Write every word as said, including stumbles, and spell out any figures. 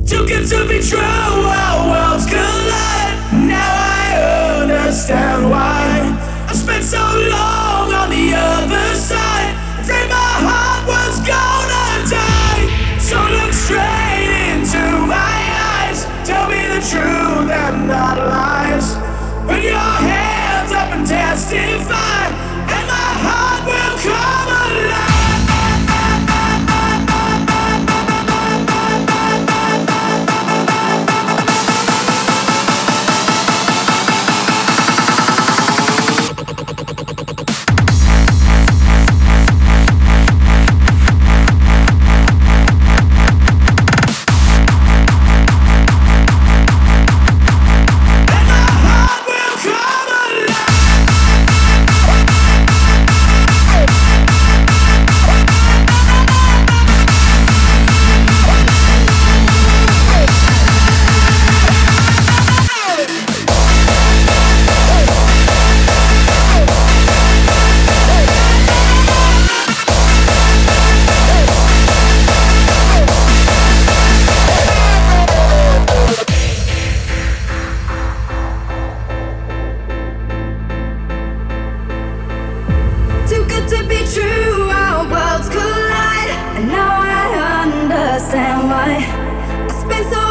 Too good to be true, our worlds collide. Now I understand why I spent so long on the other side. Afraid my heart was gonna die. So look straight into my eyes. Tell me the truth and not lies. Put your hands up and testify, and my heart will come alive. To be true, our worlds collide, and now I understand why I spent so